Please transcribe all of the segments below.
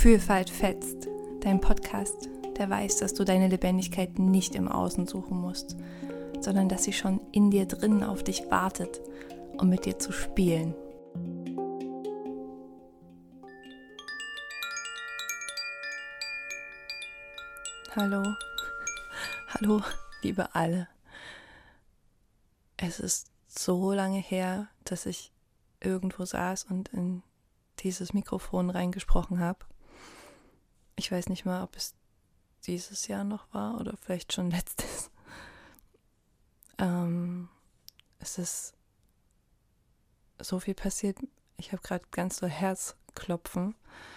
Vielfalt fetzt, dein Podcast, der weiß, dass du deine Lebendigkeit nicht im Außen suchen musst, sondern dass sie schon in dir drinnen auf dich wartet, um mit dir zu spielen. Hallo, liebe alle. Es ist so lange her, dass ich irgendwo saß und in dieses Mikrofon reingesprochen habe. Ich weiß nicht mal, ob es dieses Jahr noch war oder vielleicht schon letztes. Es ist so viel passiert. Ich habe gerade ganz so Herzklopfen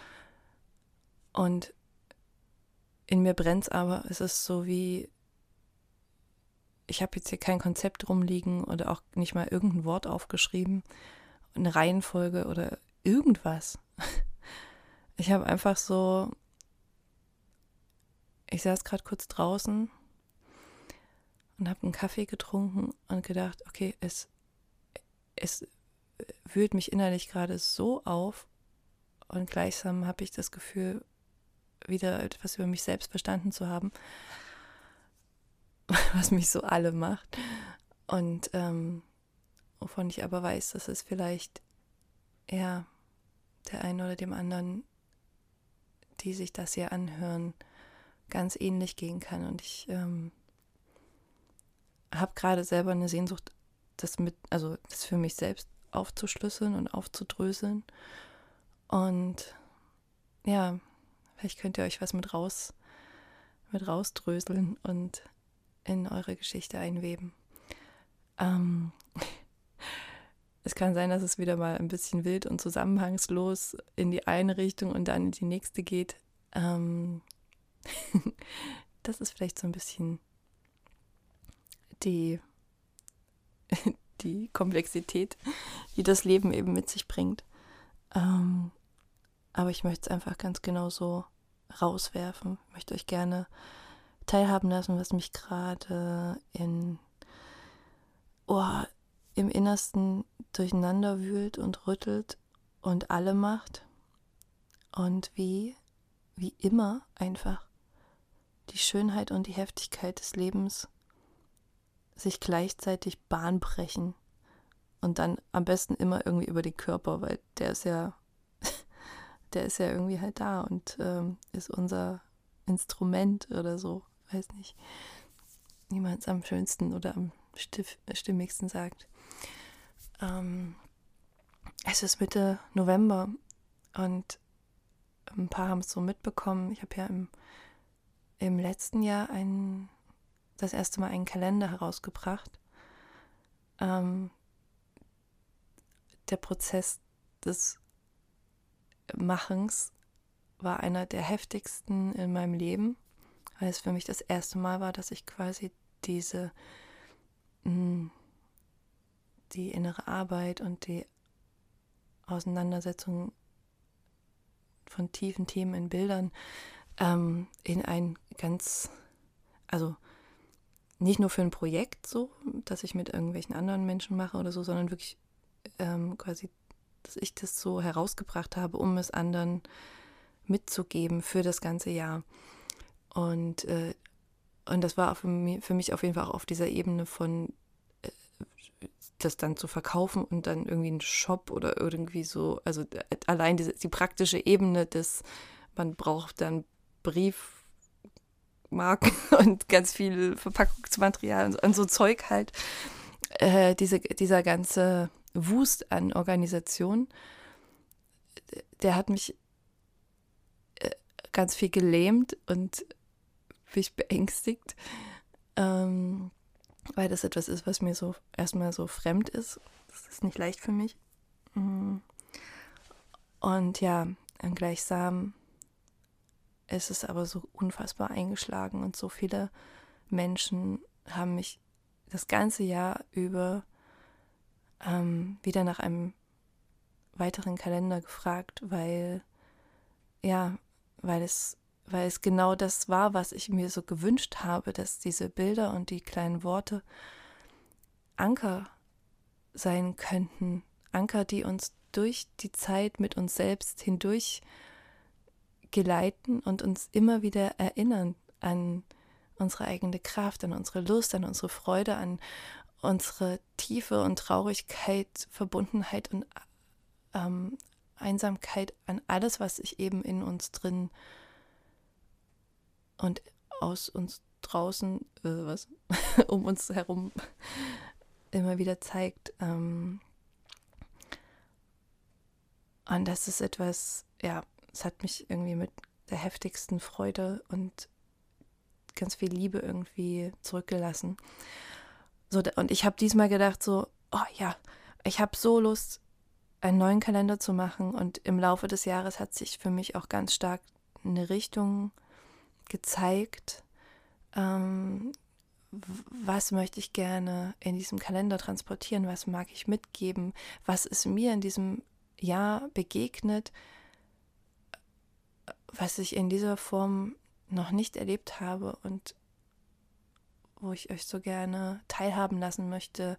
und in mir brennt's, aber es ist so wie, ich habe jetzt hier kein Konzept rumliegen oder auch nicht mal irgendein Wort aufgeschrieben, eine Reihenfolge oder irgendwas. Ich habe einfach so, ich saß gerade kurz draußen und habe einen Kaffee getrunken und gedacht, okay, es wühlt mich innerlich gerade so auf und gleichsam habe ich das Gefühl, wieder etwas über mich selbst verstanden zu haben, was mich so alle macht und wovon ich aber weiß, dass es vielleicht der einen oder dem anderen, die sich das hier anhören, ganz ähnlich gehen kann. Und ich habe gerade selber eine Sehnsucht, das für mich selbst aufzuschlüsseln und aufzudröseln. Und ja, vielleicht könnt ihr euch was mit rausdröseln und in eure Geschichte einweben. Es kann sein, dass es wieder mal ein bisschen wild und zusammenhangslos in die eine Richtung und dann in die nächste geht. Das ist vielleicht so ein bisschen die Komplexität, die das Leben eben mit sich bringt. Aber ich möchte es einfach ganz genau so rauswerfen. Ich möchte euch gerne teilhaben lassen, was mich gerade im Innersten durcheinander wühlt und rüttelt und alle macht. Und wie immer einfach die Schönheit und die Heftigkeit des Lebens sich gleichzeitig Bahn brechen und dann am besten immer irgendwie über den Körper, weil der ist ja irgendwie halt da und ist unser Instrument oder so, weiß nicht, wie man es am schönsten oder am stimmigsten sagt. Es ist Mitte November und ein paar haben es so mitbekommen. Ich habe ja im letzten Jahr das erste Mal einen Kalender herausgebracht. Der Prozess des Machens war einer der heftigsten in meinem Leben, weil es für mich das erste Mal war, dass ich quasi die innere Arbeit und die Auseinandersetzung von tiefen Themen in Bildern in ein ganz, also nicht nur für ein Projekt so, dass ich mit irgendwelchen anderen Menschen mache oder so, sondern wirklich quasi, dass ich das so herausgebracht habe, um es anderen mitzugeben für das ganze Jahr. Und das war auch für mich auf jeden Fall auch auf dieser Ebene von das dann zu verkaufen und dann irgendwie einen Shop oder irgendwie so, also allein die praktische Ebene des, man braucht dann Briefmarken und ganz viel Verpackungsmaterial und so Zeug halt, dieser ganze Wust an Organisation, der hat mich ganz viel gelähmt und mich beängstigt, weil das etwas ist, was mir so erstmal so fremd ist. Das ist nicht leicht für mich. Und ja, gleichsam ist es aber so unfassbar eingeschlagen und so viele Menschen haben mich das ganze Jahr über wieder nach einem weiteren Kalender gefragt, weil es genau das war, was ich mir so gewünscht habe, dass diese Bilder und die kleinen Worte Anker sein könnten. Anker, die uns durch die Zeit mit uns selbst hindurch geleiten und uns immer wieder erinnern an unsere eigene Kraft, an unsere Lust, an unsere Freude, an unsere Tiefe und Traurigkeit, Verbundenheit und Einsamkeit, an alles, was sich eben in uns drin und aus uns draußen, um uns herum immer wieder zeigt. Und das ist etwas, ja, es hat mich irgendwie mit der heftigsten Freude und ganz viel Liebe irgendwie zurückgelassen. So, und ich habe diesmal gedacht so, oh ja, ich habe so Lust, einen neuen Kalender zu machen, und im Laufe des Jahres hat sich für mich auch ganz stark eine Richtung gezeigt, was möchte ich gerne in diesem Kalender transportieren, was mag ich mitgeben, was ist mir in diesem Jahr begegnet, was ich in dieser Form noch nicht erlebt habe und wo ich euch so gerne teilhaben lassen möchte,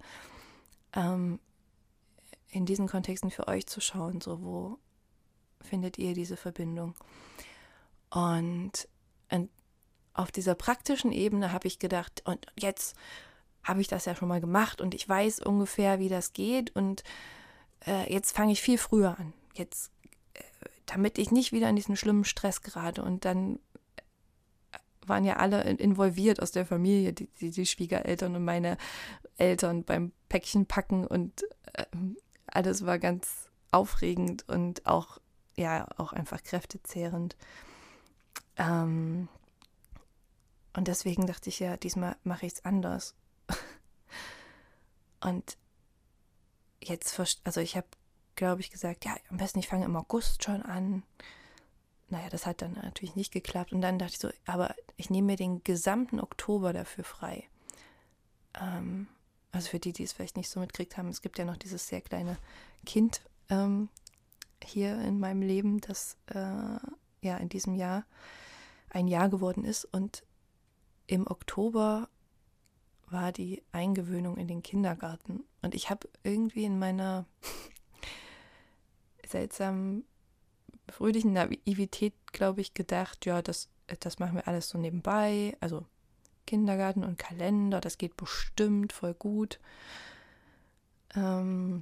in diesen Kontexten für euch zu schauen, so wo findet ihr diese Verbindung. Und auf dieser praktischen Ebene habe ich gedacht, und jetzt habe ich das ja schon mal gemacht und ich weiß ungefähr, wie das geht, und jetzt fange ich viel früher an, jetzt, damit ich nicht wieder in diesen schlimmen Stress gerate. Und dann waren ja alle involviert aus der Familie, die Schwiegereltern und meine Eltern beim Päckchen packen, und alles war ganz aufregend und auch einfach kräftezehrend. Und deswegen dachte ich, ja, diesmal mache ich es anders. Und jetzt, also ich habe, glaube ich, gesagt, ja, am besten ich fange im August schon an. Naja, das hat dann natürlich nicht geklappt. Und dann dachte ich so, aber ich nehme mir den gesamten Oktober dafür frei. Also für die es vielleicht nicht so mitkriegt haben, es gibt ja noch dieses sehr kleine Kind hier in meinem Leben, das in diesem Jahr ein Jahr geworden ist. Und im Oktober war die Eingewöhnung in den Kindergarten. Und ich habe irgendwie in meiner seltsamen, fröhlichen Naivität, glaube ich, gedacht, ja, das machen wir alles so nebenbei. Also Kindergarten und Kalender, das geht bestimmt voll gut. Und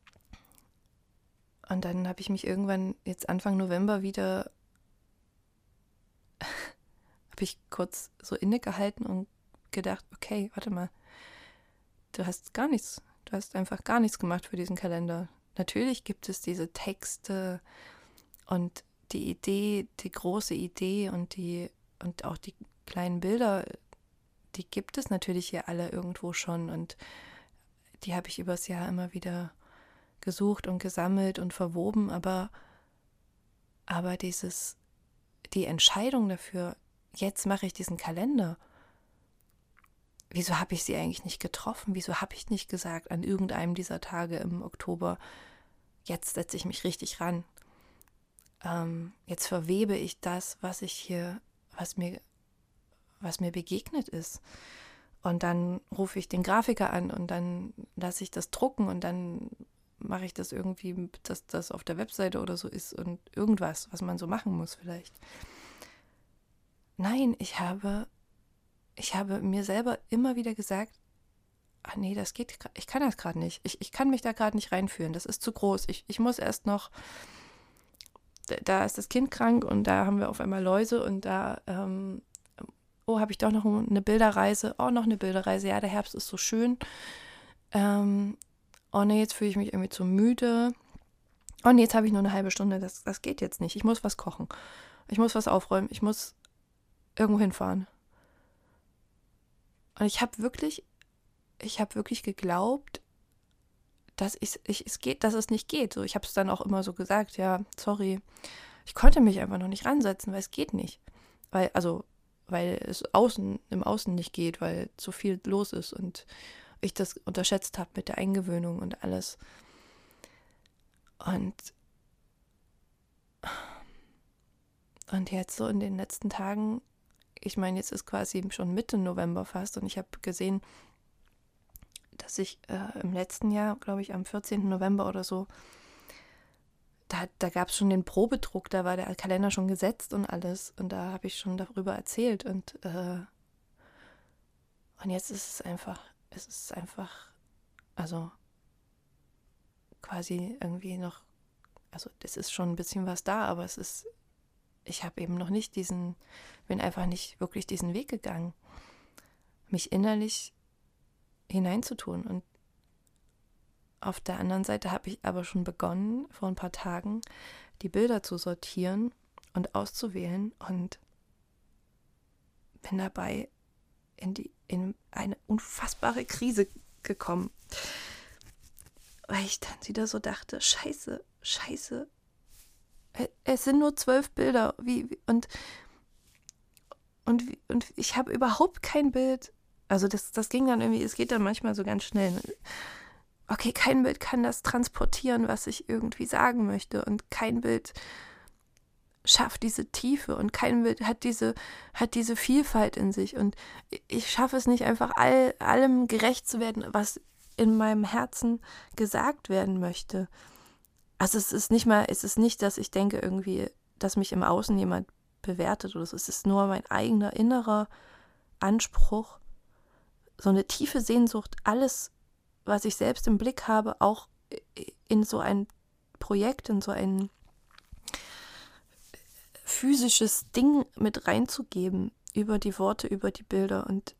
dann habe ich mich irgendwann, jetzt Anfang November wieder, habe ich kurz so innegehalten und gedacht, okay, warte mal, du hast einfach gar nichts gemacht für diesen Kalender. Natürlich gibt es diese Texte und die Idee, die große Idee und auch die kleinen Bilder, die gibt es natürlich hier alle irgendwo schon, und die habe ich übers Jahr immer wieder gesucht und gesammelt und verwoben, aber die Entscheidung dafür, jetzt mache ich diesen Kalender, wieso habe ich sie eigentlich nicht getroffen? Wieso habe ich nicht gesagt an irgendeinem dieser Tage im Oktober, jetzt setze ich mich richtig ran. Jetzt verwebe ich das, was mir begegnet ist. Und dann rufe ich den Grafiker an und dann lasse ich das drucken und dann mache ich das irgendwie, dass das auf der Webseite oder so ist und irgendwas, was man so machen muss vielleicht. Nein, ich habe mir selber immer wieder gesagt, nee, das geht, ich kann das gerade nicht. Ich kann mich da gerade nicht reinführen. Das ist zu groß. Ich muss erst noch, da ist das Kind krank und da haben wir auf einmal Läuse und da, habe ich doch noch eine Bilderreise. Oh, noch eine Bilderreise. Ja, der Herbst ist so schön. Oh nee, jetzt fühle ich mich irgendwie zu müde. Oh nee, jetzt habe ich nur eine halbe Stunde. Das geht jetzt nicht. Ich muss was kochen. Ich muss was aufräumen. Ich muss irgendwo hinfahren. Und ich habe wirklich geglaubt, dass es nicht geht. So, ich habe es dann auch immer so gesagt, ja, sorry. Ich konnte mich einfach noch nicht ransetzen, weil es geht nicht. Weil es im Außen nicht geht, weil zu viel los ist und ich das unterschätzt habe mit der Eingewöhnung und alles. Und jetzt so in den letzten Tagen, ich meine, jetzt ist quasi schon Mitte November fast und ich habe gesehen, dass ich im letzten Jahr, glaube ich, am 14. November oder so, da da gab es schon den Probedruck, da war der Kalender schon gesetzt und alles. Und da habe ich schon darüber erzählt. Und jetzt ist es einfach, also quasi irgendwie noch, also es ist schon ein bisschen was da, aber ich habe eben noch nicht bin einfach nicht wirklich diesen Weg gegangen, mich innerlich hineinzutun. Und auf der anderen Seite habe ich aber schon begonnen, vor ein paar Tagen, die Bilder zu sortieren und auszuwählen und bin dabei in eine unfassbare Krise gekommen, weil ich dann wieder so dachte, Scheiße, es sind nur 12 Bilder, und ich habe überhaupt kein Bild, also das ging dann irgendwie, es geht dann manchmal so ganz schnell. Okay, kein Bild kann das transportieren, was ich irgendwie sagen möchte, und kein Bild schafft diese Tiefe und kein Bild hat diese Vielfalt in sich, und ich schaffe es nicht, einfach allem gerecht zu werden, was in meinem Herzen gesagt werden möchte. Also es ist nicht, dass ich denke irgendwie, dass mich im Außen jemand bewertet oder so. Es ist nur mein eigener innerer Anspruch, so eine tiefe Sehnsucht, alles, was ich selbst im Blick habe, auch in so ein Projekt, in so ein physisches Ding mit reinzugeben, über die Worte, über die Bilder. Und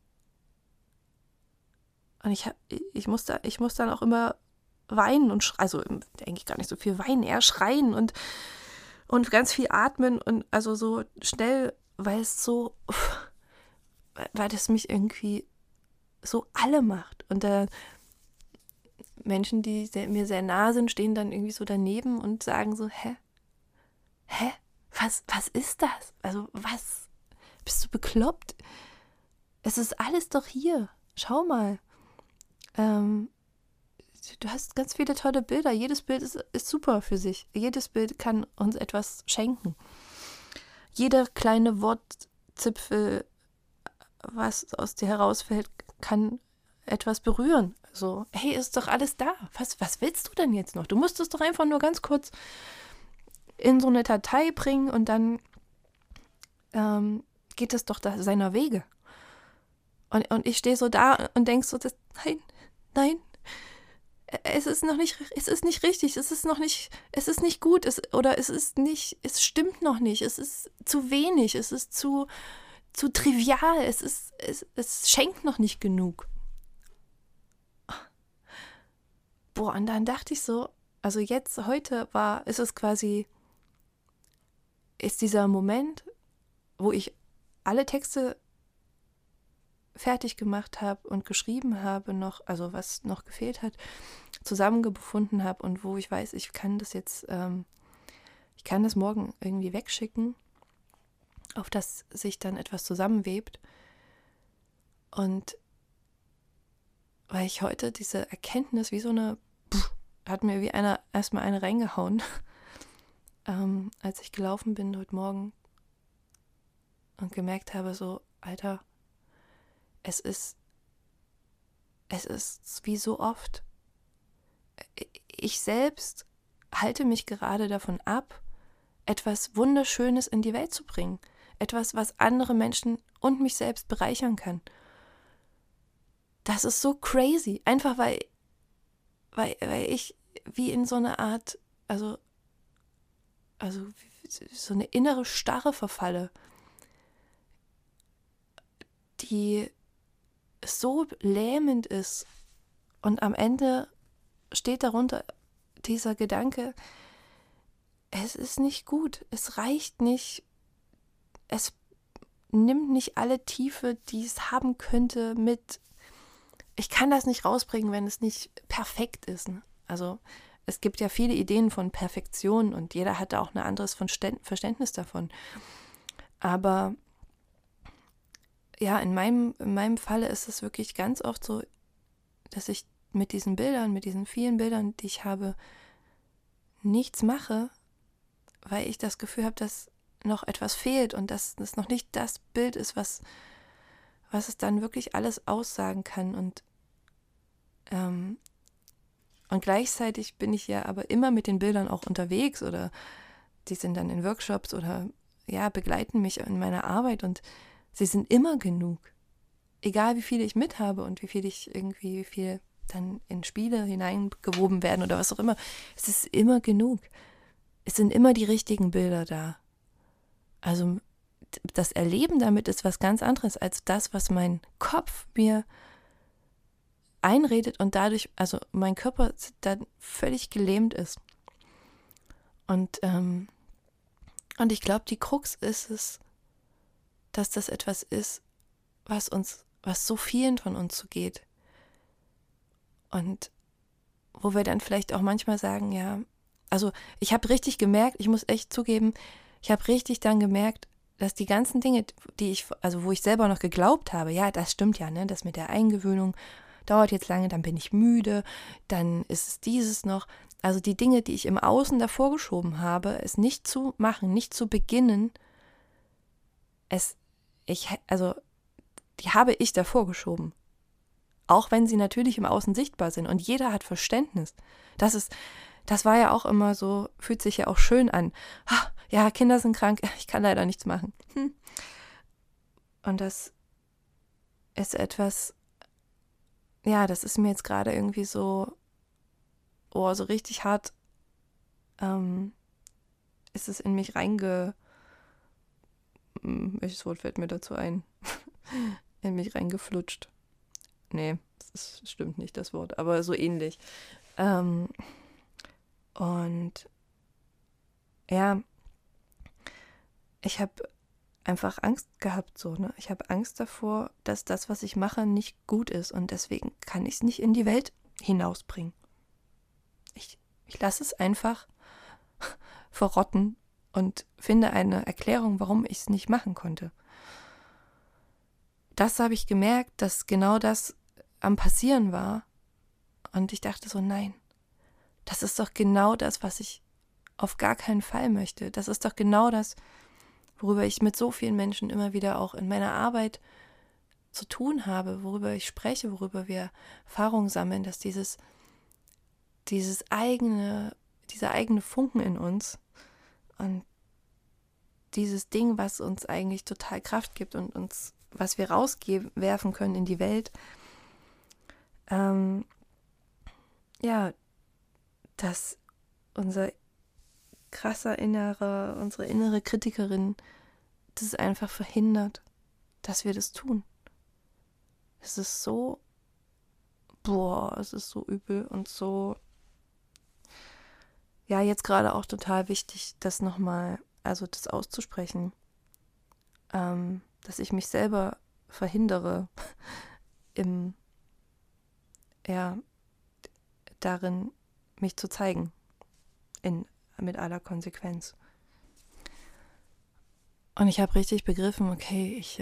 ich muss dann auch immer weinen und also eigentlich gar nicht so viel weinen, eher schreien und ganz viel atmen und also so schnell, weil das mich irgendwie so alle macht. Und Menschen, die mir sehr nah sind, stehen dann irgendwie so daneben und sagen so, hä? Was ist das? Also was? Bist du bekloppt? Es ist alles doch hier. Schau mal. Du hast ganz viele tolle Bilder. Jedes Bild ist super für sich. Jedes Bild kann uns etwas schenken. Jeder kleine Wortzipfel, was aus dir herausfällt, kann etwas berühren. So, hey, ist doch alles da. Was willst du denn jetzt noch? Du musst es doch einfach nur ganz kurz in so eine Datei bringen und dann geht es doch seiner Wege. Und ich stehe so da und denke so, nein, es ist nicht richtig, es ist nicht gut, es stimmt noch nicht, es ist zu wenig, es ist zu trivial, es schenkt noch nicht genug. Boah, und dann dachte ich so, also heute ist dieser Moment, wo ich alle Texte fertig gemacht habe und geschrieben habe noch, also was noch gefehlt hat, zusammengefunden habe und wo ich weiß, ich kann das morgen irgendwie wegschicken, auf das sich dann etwas zusammenwebt. Und weil ich heute diese Erkenntnis hat mir wie erstmal eine reingehauen, als ich gelaufen bin heute Morgen und gemerkt habe, so, Alter, es ist wie so oft. Ich selbst halte mich gerade davon ab, etwas Wunderschönes in die Welt zu bringen. Etwas, was andere Menschen und mich selbst bereichern kann. Das ist so crazy. Einfach weil ich wie in so eine Art, also so eine innere Starre verfalle, die so lähmend ist. Und am Ende steht darunter dieser Gedanke, es ist nicht gut, es reicht nicht, es nimmt nicht alle Tiefe, die es haben könnte, mit. Ich kann das nicht rausbringen, wenn es nicht perfekt ist. Also es gibt ja viele Ideen von Perfektion und jeder hat da auch ein anderes Verständnis davon. Aber ja, in meinem Falle ist es wirklich ganz oft so, dass ich mit diesen vielen Bildern, die ich habe, nichts mache, weil ich das Gefühl habe, dass noch etwas fehlt und dass das noch nicht das Bild ist, was es dann wirklich alles aussagen kann. Und Und gleichzeitig bin ich ja aber immer mit den Bildern auch unterwegs oder die sind dann in Workshops oder ja, begleiten mich in meiner Arbeit und sie sind immer genug. Egal wie viele ich mithabe und wie viel dann in Spiele hineingewoben werden oder was auch immer. Es ist immer genug. Es sind immer die richtigen Bilder da. Also das Erleben damit ist was ganz anderes als das, was mein Kopf mir einredet und dadurch, also mein Körper dann völlig gelähmt ist. Und ich glaube, die Krux ist es, dass das etwas ist, was so vielen von uns so geht. Und wo wir dann vielleicht auch manchmal sagen, ja, also ich habe richtig gemerkt, ich muss echt zugeben, ich habe richtig dann gemerkt, dass die ganzen Dinge, wo ich selber noch geglaubt habe, ja, das stimmt ja, ne, das mit der Eingewöhnung dauert jetzt lange, dann bin ich müde, dann ist es dieses noch. Also die Dinge, die ich im Außen davor geschoben habe, es nicht zu machen, nicht zu beginnen, die habe ich davor geschoben. Auch wenn sie natürlich im Außen sichtbar sind und jeder hat Verständnis. Das war ja auch immer so, fühlt sich ja auch schön an. Ja, Kinder sind krank, ich kann leider nichts machen. Und das ist etwas, ja, das ist mir jetzt gerade irgendwie so, so richtig hart, ist es in mich welches Wort fällt mir dazu ein? In mich reingeflutscht. Nee, das stimmt nicht, das Wort, aber so ähnlich. Und ja, ich habe einfach Angst gehabt, so, ne? Ich habe Angst davor, dass das, was ich mache, nicht gut ist und deswegen kann ich es nicht in die Welt hinausbringen. Ich lasse es einfach verrotten und finde eine Erklärung, warum ich es nicht machen konnte. Das habe ich gemerkt, dass genau das am Passieren war. Und ich dachte so, nein, das ist doch genau das, was ich auf gar keinen Fall möchte. Das ist doch genau das, worüber ich mit so vielen Menschen immer wieder auch in meiner Arbeit zu tun habe, worüber ich spreche, worüber wir Erfahrungen sammeln, dass dieser eigene Funken in uns und dieses Ding, was uns eigentlich total Kraft gibt und uns, was wir rauswerfen können in die Welt, dass unsere innere Kritikerin das einfach verhindert, dass wir das tun. Es ist so, es ist so übel und so, ja, jetzt gerade auch total wichtig, das nochmal, also das auszusprechen, dass ich mich selber verhindere darin mich zu zeigen, mit aller Konsequenz. Und ich habe richtig begriffen, okay, ich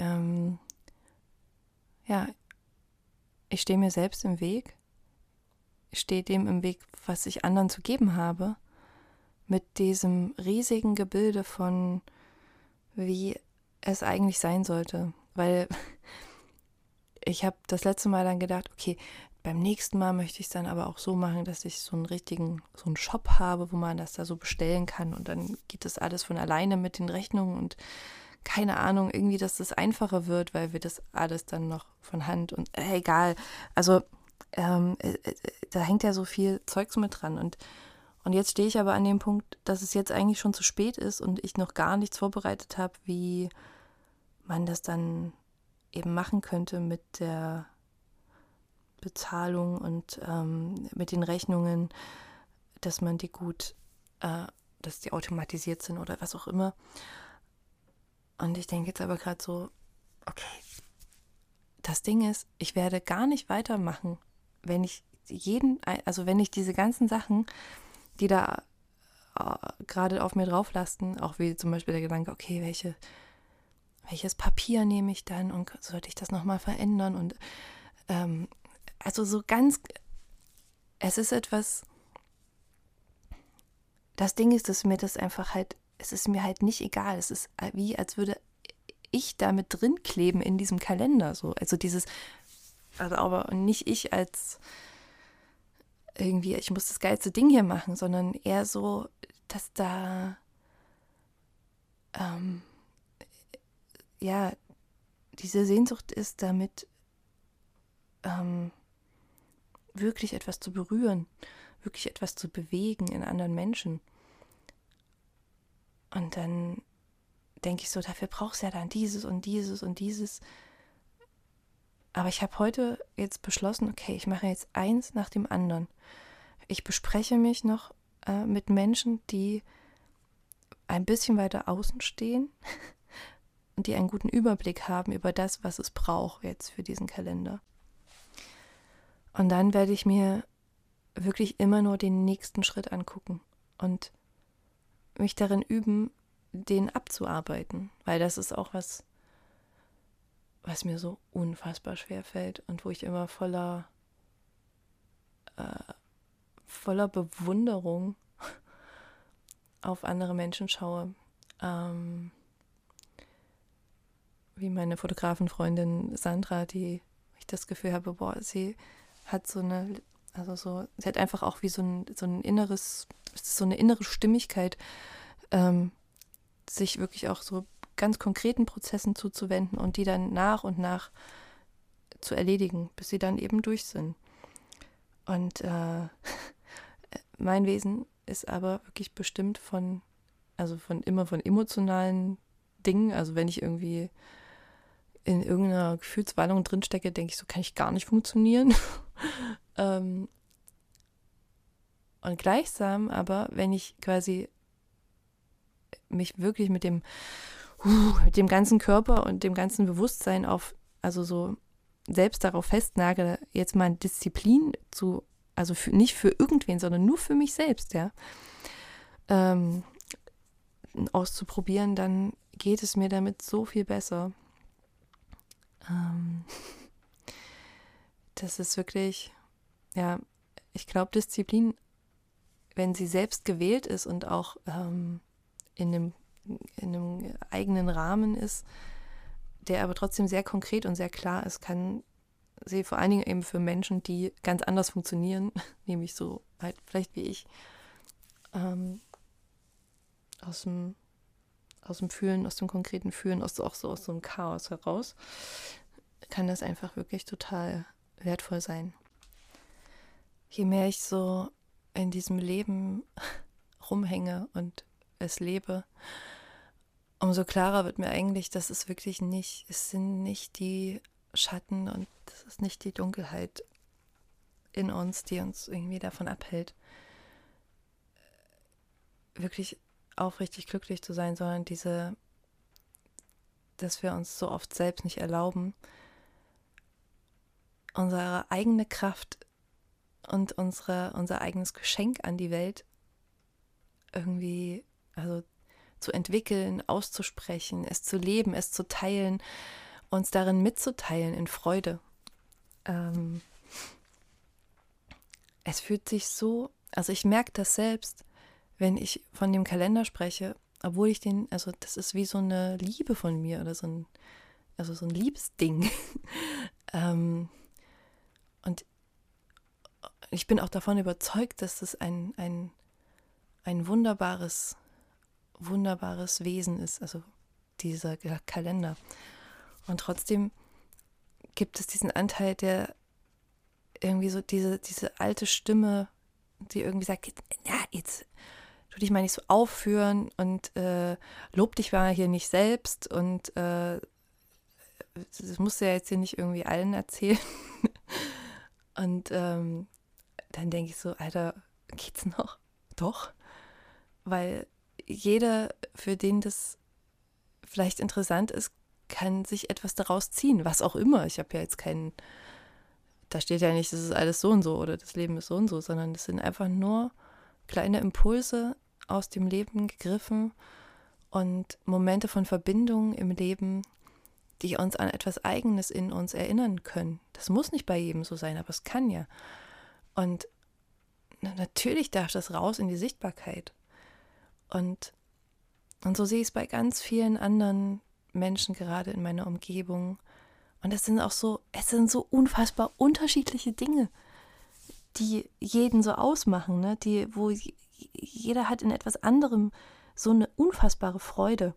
stehe mir selbst im Weg. Ich stehe dem im Weg, was ich anderen zu geben habe, mit diesem riesigen Gebilde von, wie es eigentlich sein sollte. Weil ich habe das letzte Mal dann gedacht, okay, beim nächsten Mal möchte ich es dann aber auch so machen, dass ich so einen Shop habe, wo man das da so bestellen kann und dann geht das alles von alleine mit den Rechnungen und keine Ahnung, irgendwie, dass das einfacher wird, weil wir das alles dann noch von Hand und egal. Also da hängt ja so viel Zeugs mit dran und jetzt stehe ich aber an dem Punkt, dass es jetzt eigentlich schon zu spät ist und ich noch gar nichts vorbereitet habe, wie man das dann eben machen könnte mit der Bezahlung und mit den Rechnungen, dass man die gut, dass die automatisiert sind oder was auch immer. Und ich denke jetzt aber gerade so, okay, das Ding ist, ich werde gar nicht weitermachen, wenn ich diese ganzen Sachen, die da gerade auf mir drauf lasten, auch wie zum Beispiel der Gedanke, okay, welches Papier nehme ich dann und sollte ich das nochmal verändern und also so ganz, es ist etwas, das Ding ist, dass mir das einfach halt, es ist mir halt nicht egal, es ist wie, als würde ich da mit drin kleben in diesem Kalender, so, also aber nicht ich als irgendwie, ich muss das geilste Ding hier machen, sondern eher so, dass da ja, diese Sehnsucht ist, damit wirklich etwas zu berühren, wirklich etwas zu bewegen in anderen Menschen. Und dann denke ich so, dafür brauchst du ja dann dieses und dieses und dieses. Aber ich habe heute jetzt beschlossen, okay, ich mache jetzt eins nach dem anderen. Ich bespreche mich noch mit Menschen, die ein bisschen weiter außen stehen und die einen guten Überblick haben über das, was es braucht jetzt für diesen Kalender. Und dann werde ich mir wirklich immer nur den nächsten Schritt angucken und mich darin üben, den abzuarbeiten, weil das ist auch was mir so unfassbar schwer fällt und wo ich immer voller Bewunderung auf andere Menschen schaue. Wie meine Fotografenfreundin Sandra, die ich das Gefühl habe, boah, sie hat sie hat einfach auch wie so eine innere Stimmigkeit, sich wirklich auch so ganz konkreten Prozessen zuzuwenden und die dann nach und nach zu erledigen, bis sie dann eben durch sind. Und mein Wesen ist aber wirklich bestimmt von emotionalen Dingen. Also wenn ich irgendwie in irgendeiner Gefühlswallung drinstecke, denke ich, so kann ich gar nicht funktionieren. Und gleichsam aber, wenn ich quasi mich wirklich mit dem ganzen Körper und dem ganzen Bewusstsein selbst darauf festnagel, jetzt mal Disziplin nicht für irgendwen, sondern nur für mich selbst, ja, auszuprobieren, dann geht es mir damit so viel besser. Das ist wirklich, ja, ich glaube, Disziplin, wenn sie selbst gewählt ist und auch in einem eigenen Rahmen ist, der aber trotzdem sehr konkret und sehr klar ist, kann sie vor allen Dingen eben für Menschen, die ganz anders funktionieren, nämlich so halt vielleicht wie ich, aus dem Fühlen, aus dem konkreten Fühlen, aus so einem Chaos heraus, kann das einfach wirklich total wertvoll sein. Je mehr ich so in diesem Leben rumhänge und es lebe, umso klarer wird mir eigentlich, dass es sind nicht die Schatten und das ist nicht die Dunkelheit in uns, die uns irgendwie davon abhält, wirklich aufrichtig glücklich zu sein, sondern dass wir uns so oft selbst nicht erlauben, unsere eigene Kraft und unser eigenes Geschenk an die Welt irgendwie, zu entwickeln, auszusprechen, es zu leben, es zu teilen, uns darin mitzuteilen in Freude. Es fühlt sich so, ich merke das selbst, wenn ich von dem Kalender spreche, obwohl ich das ist wie so eine Liebe von mir oder so ein Liebesding. Und ich bin auch davon überzeugt, dass das ein wunderbares Wesen ist, also dieser Kalender. Und trotzdem gibt es diesen Anteil, der irgendwie so diese alte Stimme, die irgendwie sagt, jetzt tu dich mal nicht so aufführen und lob dich mal hier nicht selbst und das musst du ja jetzt hier nicht irgendwie allen erzählen. Und dann denke ich so, Alter, geht's noch? Doch. Weil jeder, für den das vielleicht interessant ist, kann sich etwas daraus ziehen, was auch immer. Ich habe ja jetzt da steht ja nicht, das ist alles so und so oder das Leben ist so und so, sondern das sind einfach nur kleine Impulse aus dem Leben gegriffen und Momente von Verbindung im Leben, die uns an etwas Eigenes in uns erinnern können. Das muss nicht bei jedem so sein, aber es kann ja. Und natürlich darf das raus in die Sichtbarkeit. Und so sehe ich es bei ganz vielen anderen Menschen gerade in meiner Umgebung. Und es sind so unfassbar unterschiedliche Dinge. die jeden so ausmachen, ne? Jeder hat in etwas anderem so eine unfassbare Freude.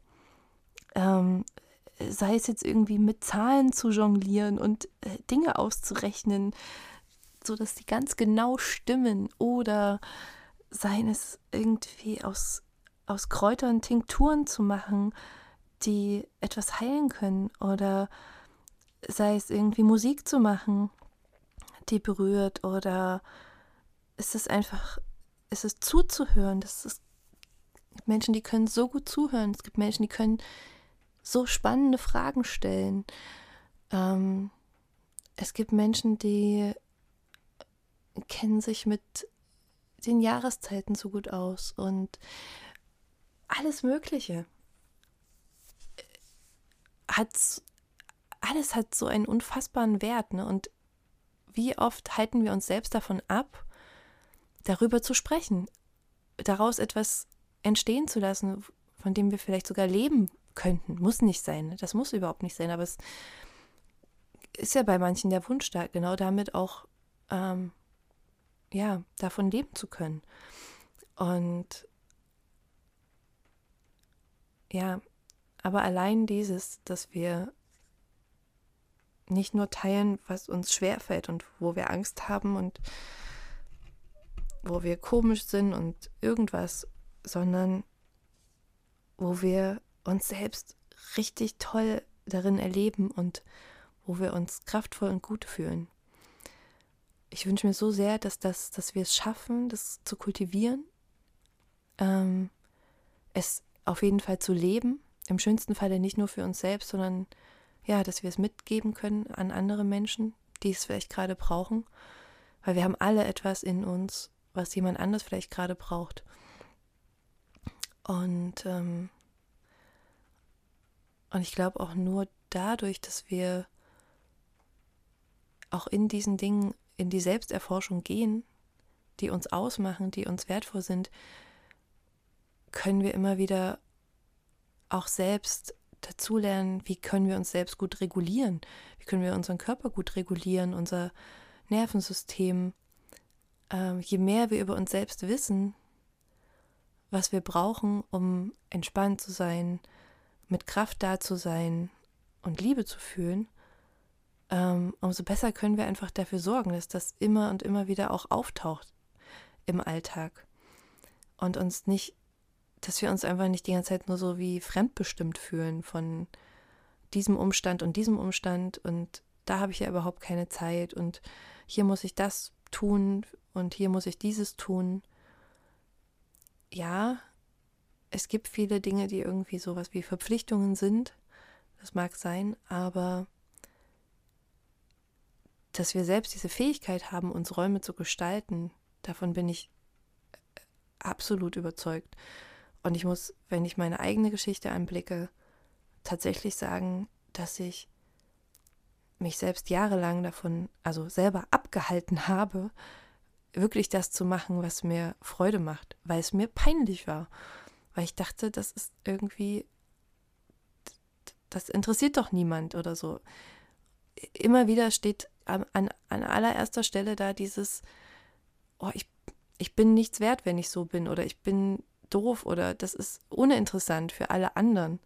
Sei es jetzt irgendwie mit Zahlen zu jonglieren und Dinge auszurechnen, sodass die ganz genau stimmen, oder seien es irgendwie aus Kräutern Tinkturen zu machen, die etwas heilen können, oder sei es irgendwie Musik zu machen, die berührt, oder ist es zuzuhören. Das ist Menschen, die können so gut zuhören. Es gibt Menschen, die können so spannende Fragen stellen. Es gibt Menschen, die kennen sich mit den Jahreszeiten so gut aus und alles Mögliche. Alles hat so einen unfassbaren Wert, ne? Und wie oft halten wir uns selbst davon ab, darüber zu sprechen, daraus etwas entstehen zu lassen, von dem wir vielleicht sogar leben könnten. Muss nicht sein, ne? Das muss überhaupt nicht sein, aber es ist ja bei manchen der Wunsch da, genau damit auch davon leben zu können. Und ja, aber allein dieses, dass wir nicht nur teilen, was uns schwerfällt und wo wir Angst haben und wo wir komisch sind und irgendwas, sondern wo wir uns selbst richtig toll darin erleben und wo wir uns kraftvoll und gut fühlen. Ich wünsche mir so sehr, dass wir es schaffen, das zu kultivieren, es auf jeden Fall zu leben, im schönsten Falle nicht nur für uns selbst, sondern ja, dass wir es mitgeben können an andere Menschen, die es vielleicht gerade brauchen, weil wir haben alle etwas in uns, was jemand anderes vielleicht gerade braucht. Und ich glaube auch nur dadurch, dass wir auch in diesen Dingen in die Selbsterforschung gehen, die uns ausmachen, die uns wertvoll sind, können wir immer wieder auch selbst dazulernen, wie können wir uns selbst gut regulieren, wie können wir unseren Körper gut regulieren, unser Nervensystem. Je mehr wir über uns selbst wissen, was wir brauchen, um entspannt zu sein, mit Kraft da zu sein und Liebe zu fühlen, umso besser können wir einfach dafür sorgen, dass das immer und immer wieder auch auftaucht im Alltag und dass wir uns einfach nicht die ganze Zeit nur so wie fremdbestimmt fühlen von diesem Umstand und diesem Umstand und da habe ich ja überhaupt keine Zeit und hier muss ich das tun und hier muss ich dieses tun. Ja, es gibt viele Dinge, die irgendwie sowas wie Verpflichtungen sind, das mag sein, aber dass wir selbst diese Fähigkeit haben, uns Räume zu gestalten, davon bin ich absolut überzeugt. Und ich muss, wenn ich meine eigene Geschichte anblicke, tatsächlich sagen, dass ich mich selbst jahrelang davon, also selber abgehalten habe, wirklich das zu machen, was mir Freude macht, weil es mir peinlich war. Weil ich dachte, das ist irgendwie, das interessiert doch niemand oder so. Immer wieder steht an allererster Stelle da dieses, ich bin nichts wert, wenn ich so bin, oder ich bin doof, oder das ist uninteressant für alle anderen.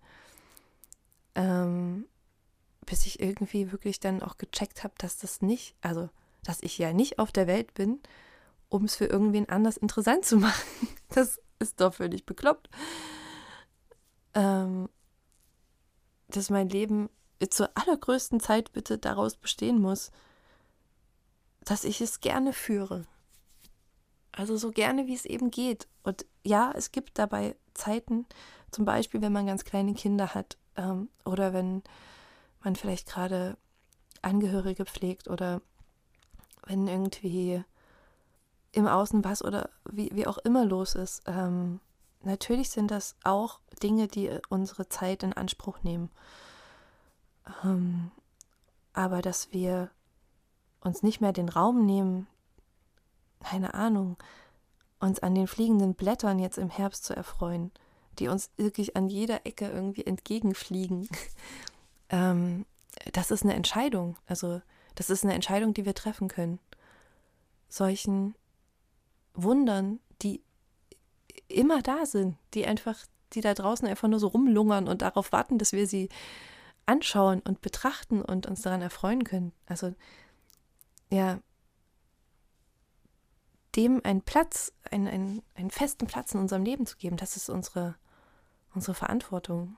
Bis ich irgendwie wirklich dann auch gecheckt habe, dass dass ich ja nicht auf der Welt bin, um es für irgendwen anders interessant zu machen. Das ist doch völlig bekloppt. Dass mein Leben zur allergrößten Zeit bitte daraus bestehen muss, dass ich es gerne führe. Also so gerne, wie es eben geht. Und ja, es gibt dabei Zeiten, zum Beispiel, wenn man ganz kleine Kinder hat oder wenn man vielleicht gerade Angehörige pflegt oder wenn irgendwie im Außen was oder wie auch immer los ist. Natürlich sind das auch Dinge, die unsere Zeit in Anspruch nehmen. Aber dass wir uns nicht mehr den Raum nehmen, keine Ahnung, uns an den fliegenden Blättern jetzt im Herbst zu erfreuen, die uns wirklich an jeder Ecke irgendwie entgegenfliegen. Das ist eine Entscheidung. Also das ist eine Entscheidung, die wir treffen können. solchen Wundern, die immer da sind, die da draußen einfach nur so rumlungern und darauf warten, dass wir sie anschauen und betrachten und uns daran erfreuen können. Also ja, dem einen Platz, einen festen Platz in unserem Leben zu geben, das ist unsere Verantwortung.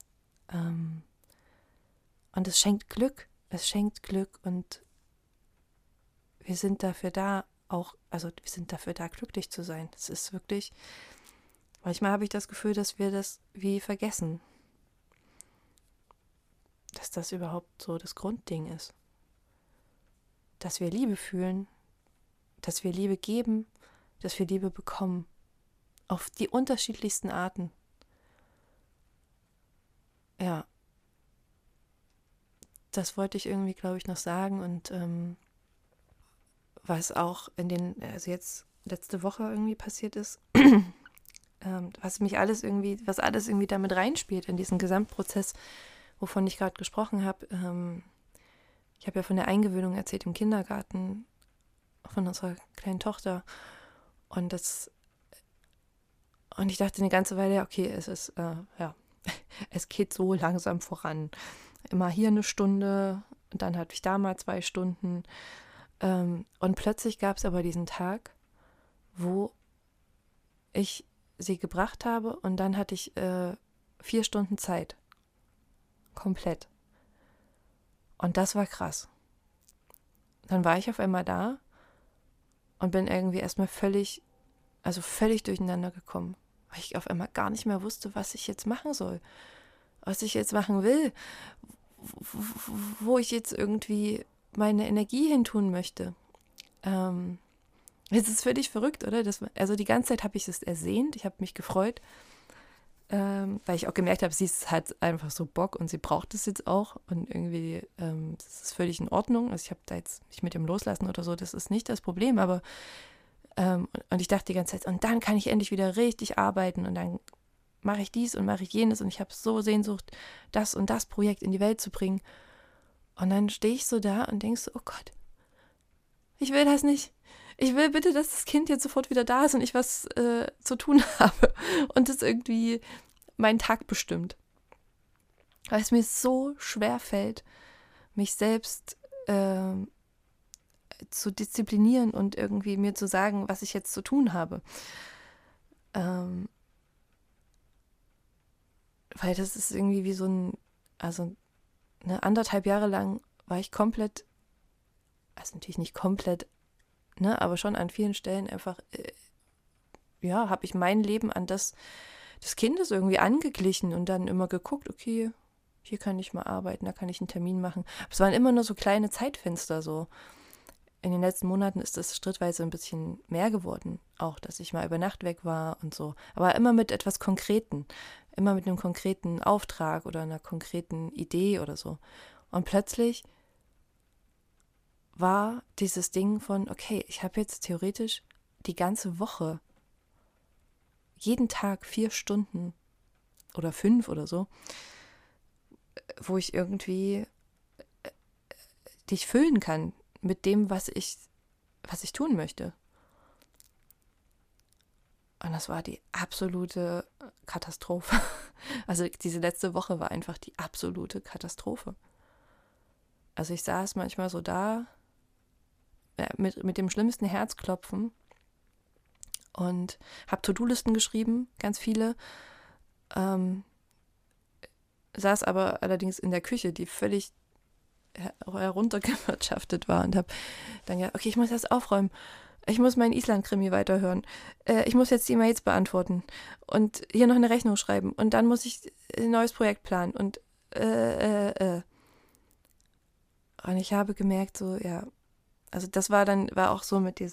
Und es schenkt Glück und wir sind dafür da, glücklich zu sein. Das ist wirklich, manchmal habe ich das Gefühl, dass wir das wie vergessen, dass das überhaupt so das Grundding ist. Dass wir Liebe fühlen, dass wir Liebe geben, dass wir Liebe bekommen. Auf die unterschiedlichsten Arten. Ja. Das wollte ich irgendwie, glaube ich, noch sagen. Und was auch also jetzt letzte Woche irgendwie passiert ist, was alles irgendwie damit reinspielt in diesen Gesamtprozess, wovon ich gerade gesprochen habe. Ich habe ja von der Eingewöhnung erzählt im Kindergarten von unserer kleinen Tochter. Und ich dachte eine ganze Weile, okay, es geht so langsam voran. Immer hier eine Stunde, und dann hatte ich da mal 2 Stunden. Und plötzlich gab es aber diesen Tag, wo ich sie gebracht habe und dann hatte ich 4 Stunden Zeit. Komplett. Und das war krass. Dann war ich auf einmal da und bin irgendwie erstmal völlig durcheinander gekommen, weil ich auf einmal gar nicht mehr wusste, was ich jetzt machen soll, was ich jetzt machen will, wo ich jetzt irgendwie meine Energie hintun möchte. Es ist völlig verrückt, oder? Also die ganze Zeit habe ich es ersehnt, ich habe mich gefreut, weil ich auch gemerkt habe, sie hat einfach so Bock und sie braucht es jetzt auch und irgendwie, das ist völlig in Ordnung. Also ich habe da jetzt nicht mit dem Loslassen oder so, das ist nicht das Problem, aber und ich dachte die ganze Zeit, und dann kann ich endlich wieder richtig arbeiten und dann mache ich dies und mache ich jenes und ich habe so Sehnsucht, das und das Projekt in die Welt zu bringen. Und dann stehe ich so da und denke so, oh Gott, ich will das nicht. Ich will bitte, dass das Kind jetzt sofort wieder da ist und ich was zu tun habe und es irgendwie meinen Tag bestimmt. Weil es mir so schwer fällt, mich selbst zu disziplinieren und irgendwie mir zu sagen, was ich jetzt zu tun habe. Weil das ist irgendwie wie so also 1,5 Jahre lang war ich komplett, also natürlich nicht komplett, aber schon an vielen Stellen einfach, habe ich mein Leben an das des Kindes irgendwie angeglichen und dann immer geguckt, okay, hier kann ich mal arbeiten, da kann ich einen Termin machen. Aber es waren immer nur so kleine Zeitfenster so. In den letzten Monaten ist es schrittweise ein bisschen mehr geworden, auch, dass ich mal über Nacht weg war und so. Aber immer mit etwas Konkreten, immer mit einem konkreten Auftrag oder einer konkreten Idee oder so. Und plötzlich war dieses Ding von, okay, ich habe jetzt theoretisch die ganze Woche, jeden Tag 4 Stunden oder 5 oder so, wo ich irgendwie dich füllen kann mit dem, was ich tun möchte. Und das war die absolute Katastrophe. Also diese letzte Woche war einfach die absolute Katastrophe. Also ich saß manchmal so da mit dem schlimmsten Herzklopfen und habe To-Do-Listen geschrieben, ganz viele. Saß aber allerdings in der Küche, die völlig heruntergewirtschaftet war und habe dann gedacht, okay, ich muss jetzt aufräumen. Ich muss meinen Island-Krimi weiterhören. Ich muss jetzt die E-Mails beantworten und hier noch eine Rechnung schreiben und dann muss ich ein neues Projekt planen und Und ich habe gemerkt, so, ja, also das war auch so mit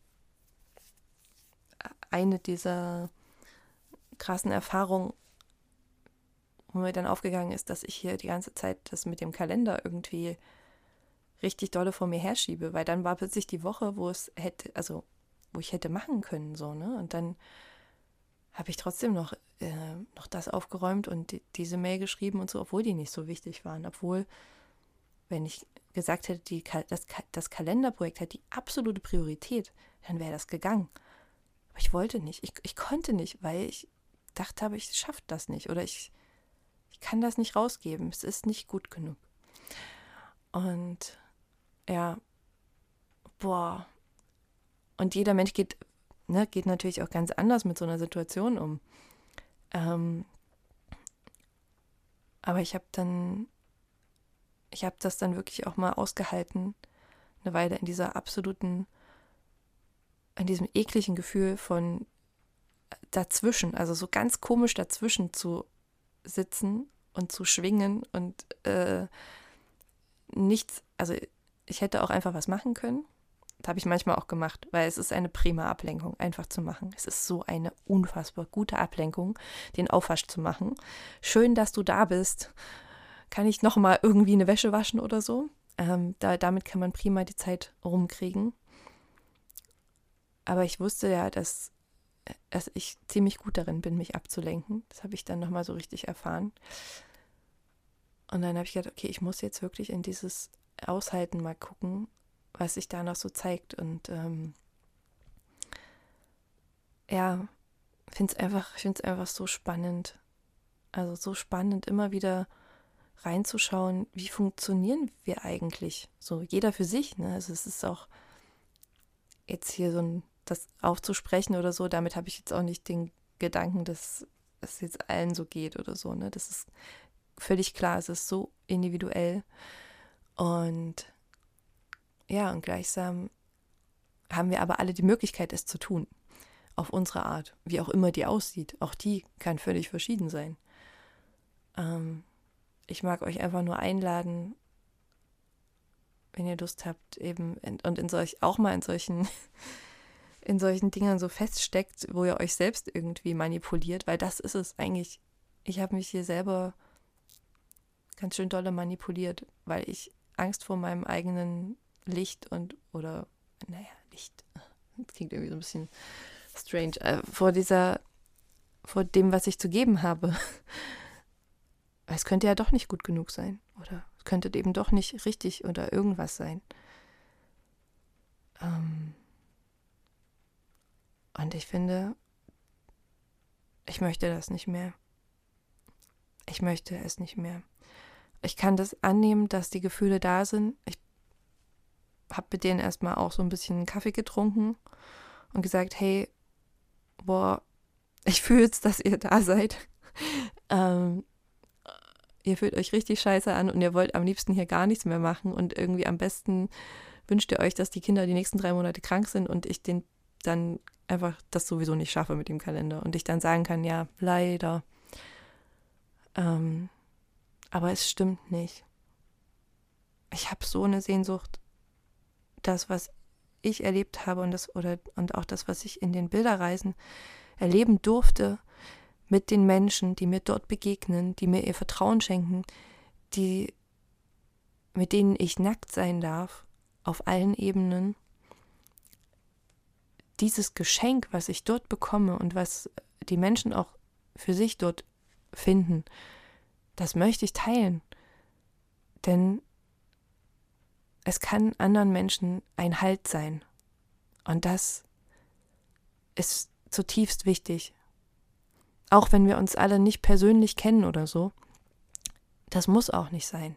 eine dieser krassen Erfahrungen, wo mir dann aufgegangen ist, dass ich hier die ganze Zeit das mit dem Kalender irgendwie richtig dolle vor mir herschiebe, weil dann war plötzlich die Woche, wo ich hätte machen können, so, ne? Und dann habe ich trotzdem noch das aufgeräumt und diese Mail geschrieben und so, obwohl die nicht so wichtig waren, obwohl wenn ich gesagt hätte, das Kalenderprojekt hat die absolute Priorität, dann wäre das gegangen. Aber ich wollte nicht, ich konnte nicht, weil ich dachte habe, ich schaffe das nicht oder ich kann das nicht rausgeben, es ist nicht gut genug. Und ja, und jeder Mensch geht natürlich auch ganz anders mit so einer Situation um. Aber ich habe das dann wirklich auch mal ausgehalten, eine Weile in diesem ekligen Gefühl von dazwischen, also so ganz komisch dazwischen zu sitzen und zu schwingen und nichts, also ich hätte auch einfach was machen können. Das habe ich manchmal auch gemacht, weil es ist eine prima Ablenkung, einfach zu machen. Es ist so eine unfassbar gute Ablenkung, den Aufwasch zu machen. Schön, dass du da bist. Kann ich nochmal irgendwie eine Wäsche waschen oder so? Damit kann man prima die Zeit rumkriegen. Aber ich wusste ja, dass ich ziemlich gut darin bin, mich abzulenken. Das habe ich dann nochmal so richtig erfahren. Und dann habe ich gedacht, okay, ich muss jetzt wirklich in dieses Aushalten mal gucken, was sich da noch so zeigt. Und ich finde es einfach so spannend. Also so spannend, immer wieder reinzuschauen, wie funktionieren wir eigentlich? So jeder für sich. Ne? Also es ist auch jetzt hier das aufzusprechen oder so, damit habe ich jetzt auch nicht den Gedanken, dass es jetzt allen so geht oder so. Ne? Das ist völlig klar, es ist so individuell. Und ja, und gleichsam haben wir aber alle die Möglichkeit, es zu tun. Auf unsere Art, wie auch immer die aussieht. Auch die kann völlig verschieden sein. Ich mag euch einfach nur einladen, wenn ihr Lust habt, eben auch mal in solchen Dingern so feststeckt, wo ihr euch selbst irgendwie manipuliert, weil das ist es eigentlich. Ich habe mich hier selber ganz schön dolle manipuliert, weil ich Angst vor meinem eigenen Licht Licht, das klingt irgendwie so ein bisschen strange, vor dem, was ich zu geben habe. Es könnte ja doch nicht gut genug sein. Oder es könnte eben doch nicht richtig oder irgendwas sein. Und ich finde, ich möchte das nicht mehr. Ich möchte es nicht mehr. Ich kann das annehmen, dass die Gefühle da sind. Ich habe mit denen erstmal auch so ein bisschen Kaffee getrunken und gesagt, hey, ich fühle es, dass ihr da seid. Ihr fühlt euch richtig scheiße an und ihr wollt am liebsten hier gar nichts mehr machen und irgendwie am besten wünscht ihr euch, dass die Kinder die nächsten 3 Monate krank sind und ich den dann einfach das sowieso nicht schaffe mit dem Kalender und ich dann sagen kann, ja, leider. Aber es stimmt nicht. Ich habe so eine Sehnsucht, das, was ich erlebt habe und auch das, was ich in den Bilderreisen erleben durfte, mit den Menschen, die mir dort begegnen, die mir ihr Vertrauen schenken, mit denen ich nackt sein darf, auf allen Ebenen. Dieses Geschenk, was ich dort bekomme und was die Menschen auch für sich dort finden, das möchte ich teilen. Denn es kann anderen Menschen ein Halt sein. Und das ist zutiefst wichtig. Auch wenn wir uns alle nicht persönlich kennen oder so, das muss auch nicht sein.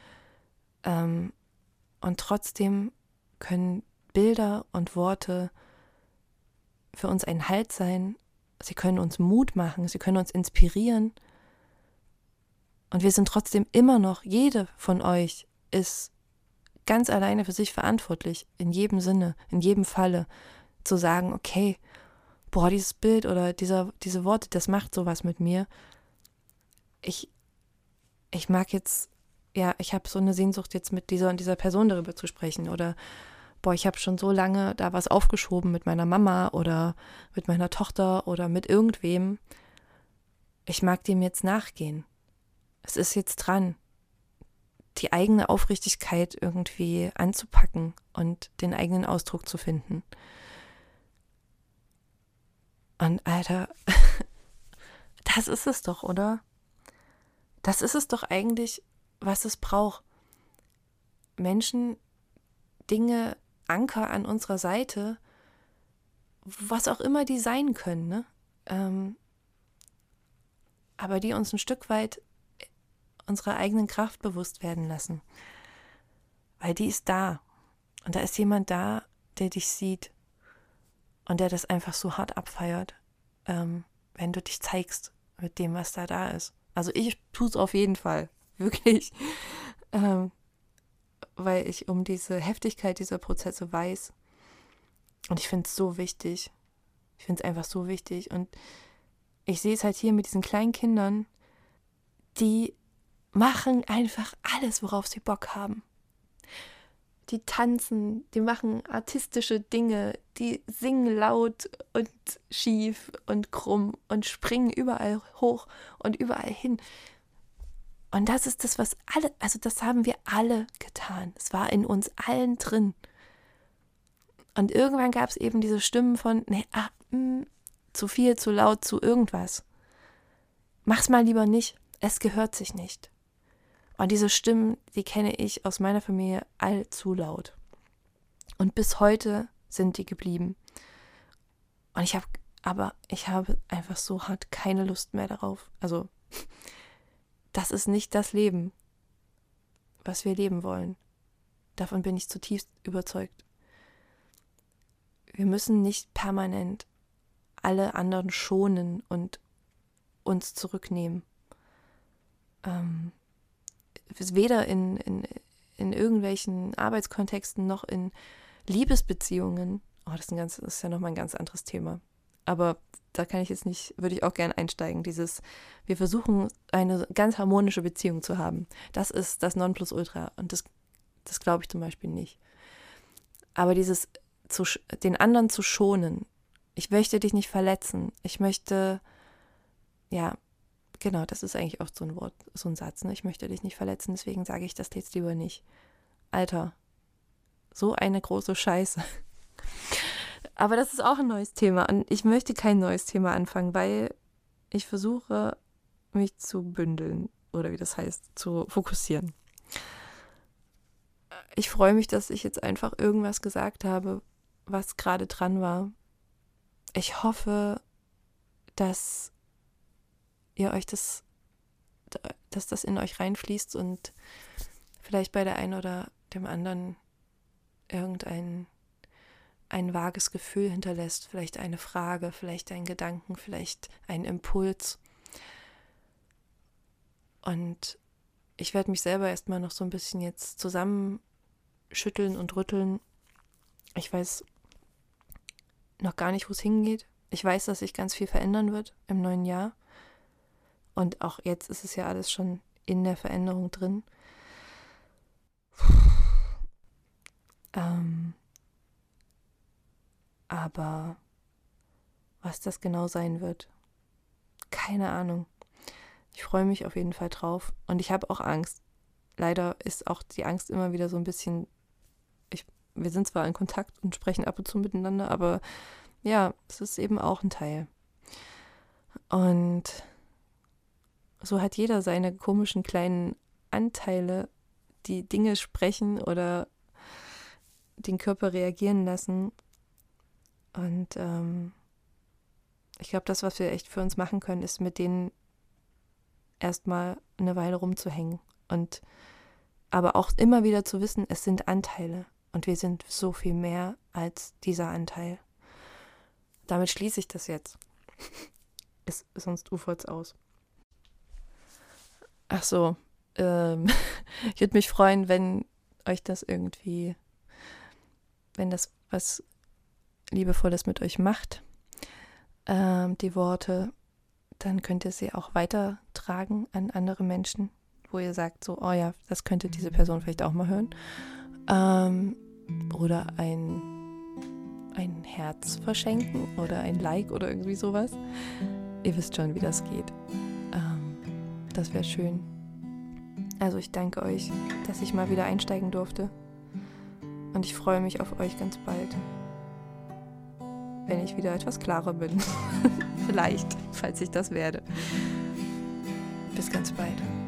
Und trotzdem können Bilder und Worte für uns ein Halt sein. Sie können uns Mut machen, sie können uns inspirieren. Und wir sind trotzdem immer noch, jede von euch ist ganz alleine für sich verantwortlich, in jedem Sinne, in jedem Falle, zu sagen, okay, dieses Bild oder diese Worte, das macht sowas mit mir. Ich mag jetzt, ich habe so eine Sehnsucht jetzt mit dieser und dieser Person darüber zu sprechen oder ich habe schon so lange da was aufgeschoben mit meiner Mama oder mit meiner Tochter oder mit irgendwem. Ich mag dem jetzt nachgehen. Es ist jetzt dran, die eigene Aufrichtigkeit irgendwie anzupacken und den eigenen Ausdruck zu finden. Und Alter, das ist es doch, oder? Das ist es doch eigentlich, was es braucht. Menschen, Dinge, Anker an unserer Seite, was auch immer die sein können, ne? Aber die uns ein Stück weit unserer eigenen Kraft bewusst werden lassen. Weil die ist da. Und da ist jemand da, der dich sieht und der das einfach so hart abfeiert, wenn du dich zeigst mit dem, was da ist. Also ich tue es auf jeden Fall, wirklich, weil ich um diese Heftigkeit dieser Prozesse weiß. Und ich finde es so wichtig. Ich finde es einfach so wichtig. Und ich sehe es halt hier mit diesen kleinen Kindern, die machen einfach alles, worauf sie Bock haben. Die tanzen, die machen artistische Dinge, die singen laut und schief und krumm und springen überall hoch und überall hin. Und das ist das, was alle, also das haben wir alle getan. Es war in uns allen drin. Und irgendwann gab es eben diese Stimmen von, zu viel, zu laut, zu irgendwas. Mach's mal lieber nicht, es gehört sich nicht. Und diese Stimmen, die kenne ich aus meiner Familie allzu laut. Und bis heute sind die geblieben. Und ich habe einfach so hart keine Lust mehr darauf. Also, das ist nicht das Leben, was wir leben wollen. Davon bin ich zutiefst überzeugt. Wir müssen nicht permanent alle anderen schonen und uns zurücknehmen. Weder in irgendwelchen Arbeitskontexten noch in Liebesbeziehungen. Oh, das ist ja nochmal ein ganz anderes Thema. Aber da würde ich auch gerne einsteigen. Wir versuchen, eine ganz harmonische Beziehung zu haben. Das ist das Nonplusultra. Und das glaube ich zum Beispiel nicht. Aber den anderen zu schonen. Ich möchte dich nicht verletzen. Ich möchte, ja, genau, das ist eigentlich auch so ein Wort, so ein Satz, ne? Ich möchte dich nicht verletzen, deswegen sage ich das jetzt lieber nicht. Alter, so eine große Scheiße. Aber das ist auch ein neues Thema und ich möchte kein neues Thema anfangen, weil ich versuche, mich zu bündeln oder wie das heißt, zu fokussieren. Ich freue mich, dass ich jetzt einfach irgendwas gesagt habe, was gerade dran war. Ich hoffe, dass dass das in euch reinfließt und vielleicht bei der einen oder dem anderen ein vages Gefühl hinterlässt, vielleicht eine Frage, vielleicht einen Gedanken, vielleicht einen Impuls. Und ich werde mich selber erstmal noch so ein bisschen jetzt zusammenschütteln und rütteln. Ich weiß noch gar nicht, wo es hingeht. Ich weiß, dass sich ganz viel verändern wird im neuen Jahr. Und auch jetzt ist es ja alles schon in der Veränderung drin. Aber was das genau sein wird, keine Ahnung. Ich freue mich auf jeden Fall drauf. Und ich habe auch Angst. Leider ist auch die Angst immer wieder so ein bisschen, wir sind zwar in Kontakt und sprechen ab und zu miteinander, aber ja, es ist eben auch ein Teil. Und so hat jeder seine komischen kleinen Anteile, die Dinge sprechen oder den Körper reagieren lassen. Und ich glaube, das, was wir echt für uns machen können, ist mit denen erstmal eine Weile rumzuhängen. Aber auch immer wieder zu wissen, es sind Anteile. Und wir sind so viel mehr als dieser Anteil. Damit schließe ich das jetzt. Sonst ufert es aus. Ach so, ich würde mich freuen, wenn euch das irgendwie, wenn das was Liebevolles mit euch macht, die Worte, dann könnt ihr sie auch weitertragen an andere Menschen, wo ihr sagt so, oh ja, das könnte diese Person vielleicht auch mal hören. Oder ein Herz verschenken oder ein Like oder irgendwie sowas. Ihr wisst schon, wie das geht. Das wäre schön. Also ich danke euch, dass ich mal wieder einsteigen durfte. Und ich freue mich auf euch ganz bald. Wenn ich wieder etwas klarer bin. Vielleicht, falls ich das werde. Bis ganz bald.